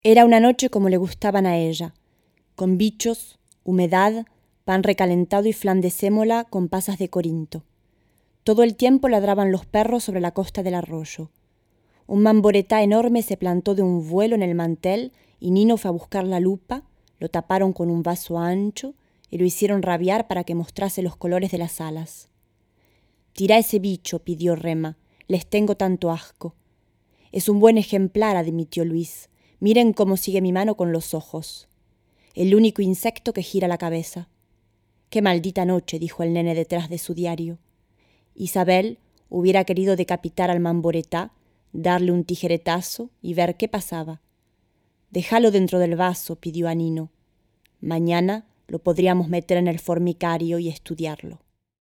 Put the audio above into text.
Era una noche como le gustaban a ella, con bichos, humedad, pan recalentado y flan de sémola con pasas de Corinto. Todo el tiempo ladraban los perros sobre la costa del arroyo. Un mamboretá enorme se plantó de un vuelo en el mantel y Nino fue a buscar la lupa, lo taparon con un vaso ancho y lo hicieron rabiar para que mostrase los colores de las alas. «Tira ese bicho», pidió Rema, «les tengo tanto asco». «Es un buen ejemplar», admitió Luis. «Miren cómo sigue mi mano con los ojos. El único insecto que gira la cabeza». «Qué maldita noche», dijo el nene detrás de su diario. Isabel hubiera querido decapitar al mamboretá, darle un tijeretazo y ver qué pasaba. «Déjalo dentro del vaso», pidió a Nino. «Mañana lo podríamos meter en el formicario y estudiarlo».